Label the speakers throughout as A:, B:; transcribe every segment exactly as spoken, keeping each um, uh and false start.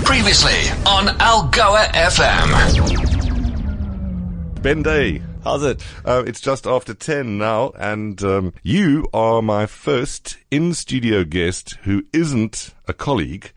A: Previously on Algoa F M.
B: Ben Day.
C: How's it?
B: Uh, it's just after ten now, and um, you are my first in-studio guest who isn't a colleague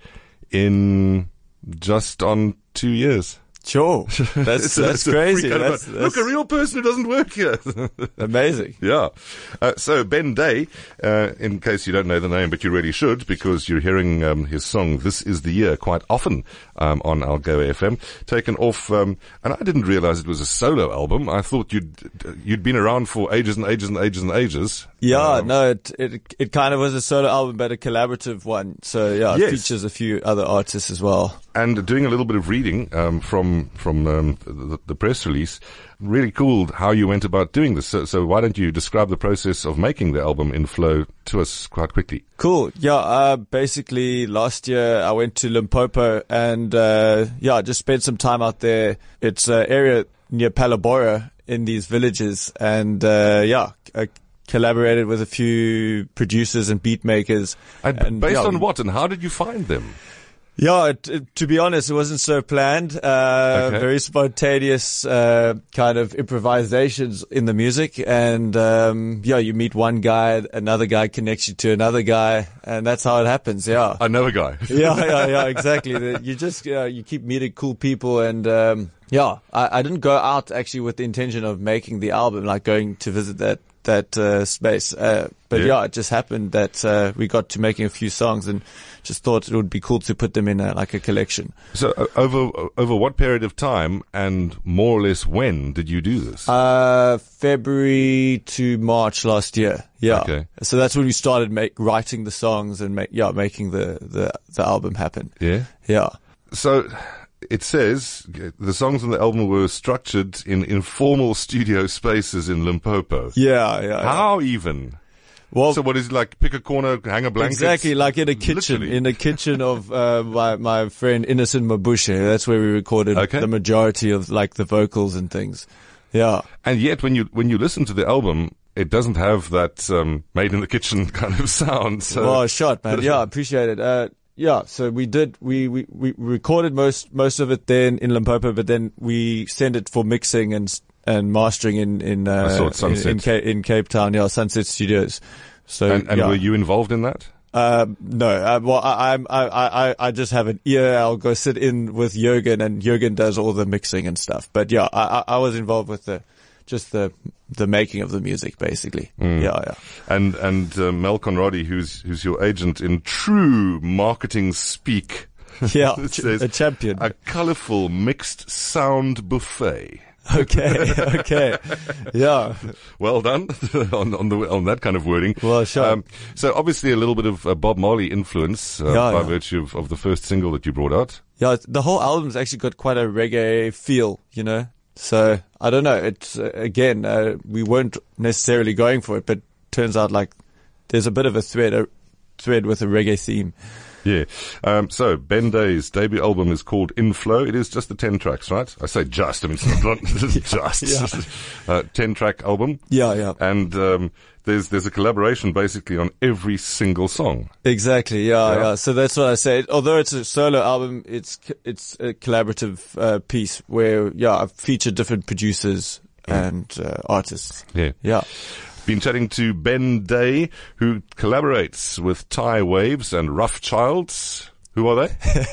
B: in just on two years.
C: Sure. That's, that's crazy. That's,
B: Look,
C: that's
B: a real person who doesn't work here.
C: amazing.
B: Yeah. Uh, so, Ben Day, uh, in case you don't know the name, but you really should, because you're hearing um, his song, This Is the Year, quite often um, on Algoa F M, taken off, um, and I didn't realize it was a solo album. I thought you'd you'd been around for ages and ages and ages and ages.
C: Yeah,
B: um,
C: no, it, it it kind of was a solo album, but a collaborative one. So, yeah, it
B: Yes.
C: features a few other artists as well.
B: And doing a little bit of reading um, from from um, the, the press release, really cool how you went about doing this. So, so why don't you describe the process of making the album in flow to us quite quickly?
C: Cool. Yeah, uh, basically last year I went to Limpopo and, uh, yeah, just spent some time out there. It's an area near Palabora in these villages and, uh, yeah, I collaborated with a few producers and beat makers.
B: And,
C: And,
B: based
C: yeah,
B: on what, and how did you find them?
C: Yeah, it, it, to be honest, it wasn't so planned. Uh,
B: Okay.
C: Very spontaneous, uh, kind of improvisations in the music. And, um, yeah, you meet one guy, another guy connects you to another guy, and that's how it happens. Yeah.
B: Another guy.
C: yeah, yeah, yeah, exactly. The- You just, yeah, you keep meeting cool people and, um, yeah, I, I didn't go out actually with the intention of making the album, like going to visit that, that, uh, space. Uh, but
B: Yeah.
C: yeah. it just happened that, uh, we got to making a few songs and just thought it would be cool to put them in a, like a collection.
B: So uh, over over what period of time and more or less when did you do this?
C: Uh, February to March last year. Yeah.
B: Okay.
C: So that's when we started make, writing the songs and make, yeah, making the, the, the album happen.
B: yeah.
C: Yeah.
B: So it says the songs on the album were structured in informal studio spaces in Limpopo.
C: Yeah, yeah. yeah.
B: How even?
C: Well,
B: So what is it, like pick a corner, hang a blanket?
C: exactly, like in a kitchen,
B: Literally.
C: in a kitchen of uh, my my friend Innocent Mabushe. That's where we recorded
B: Okay.
C: the majority of like the vocals and things. Yeah,
B: And yet when you when you listen to the album, it doesn't have that um, made in the kitchen kind of sound. So
C: well, shot, man. Yeah, appreciate it. Uh, yeah, so we did we, we we recorded most most of it then in Limpopo, but then we sent it for mixing and and mastering in in uh,
B: I saw it,
C: in,
B: Sunset.
C: in, Ca- in Cape Town. Yeah, Sunset Studios. So
B: and, and
C: yeah.
B: were you involved in that?
C: Uh, no, uh, well, I, I'm, I, I, I just have an ear. I'll go sit in with Jürgen and Jürgen does all the mixing and stuff. But yeah, I, I I was involved with the, just the, the making of the music basically.
B: Mm.
C: Yeah, yeah.
B: And and uh, Mel Conradi, who's who's your agent in true marketing speak,
C: Yeah,
B: it
C: ch-
B: says,
C: a champion.
B: a colourful mixed sound buffet.
C: Okay, okay. Yeah.
B: Well done on on the on that kind of wording.
C: Well, sure.
B: so obviously a little bit of uh, Bob Marley influence uh,
C: Yeah,
B: by
C: yeah.
B: virtue of, of the first single that you brought out.
C: Yeah, the whole album's actually got quite a reggae feel, you know? So, I don't know. It's, uh, again, uh, we weren't necessarily going for it, but turns out like there's a bit of a thread, a thread with a reggae theme.
B: Yeah. Um, so Ben Day's debut album is called In Flow. It is just the ten tracks, right? I say just. I mean, it's not just.
C: Yeah.
B: Uh, ten track album.
C: Yeah, yeah.
B: And um, there's there's a collaboration basically on every single song.
C: Exactly. Yeah,
B: Yeah.
C: yeah. So that's what I say. Although it's a solo album, it's it's a collaborative uh, piece where yeah, I've featured different producers and uh, artists.
B: Yeah.
C: Yeah.
B: Been chatting to Ben Day, who collaborates with Ty Waves and Rough Childs. Who are they?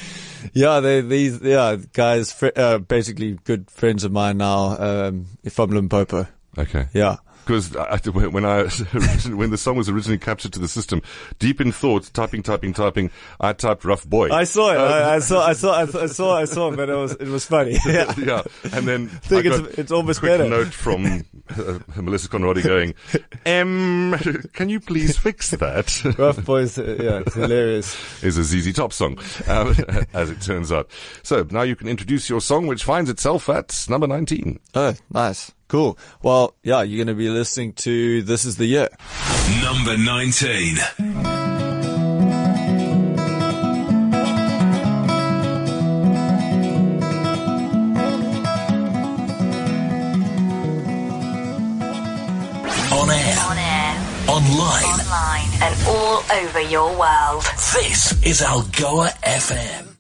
C: Yeah, they these yeah guys, fr- uh, basically good friends of mine now um, from Limpopo.
B: Okay.
C: Yeah.
B: Because when I when the song was originally captured to the system, deep in thought, typing, typing, typing, I typed "rough boy."
C: I saw it.
B: Uh,
C: I, I saw. I saw. I saw. I saw. I saw. But it was. It was funny. Yeah.
B: yeah, and then
C: think
B: I
C: it's-
B: got
C: it's almost
B: a quick
C: better.
B: note from uh, Melissa Conradi going, "Um, can you please fix that?"
C: Rough Boys. Uh, yeah, it's hilarious.
B: Is a Z Z Top song, um, as it turns out. So now you can introduce your song, which finds itself at number nineteen.
C: Oh, nice. Cool. Well, yeah, you're going to be listening to This Is the Year.
A: Number nineteen. On air.
D: On air.
A: Online.
D: Online. And all over your world.
A: This is Algoa F M.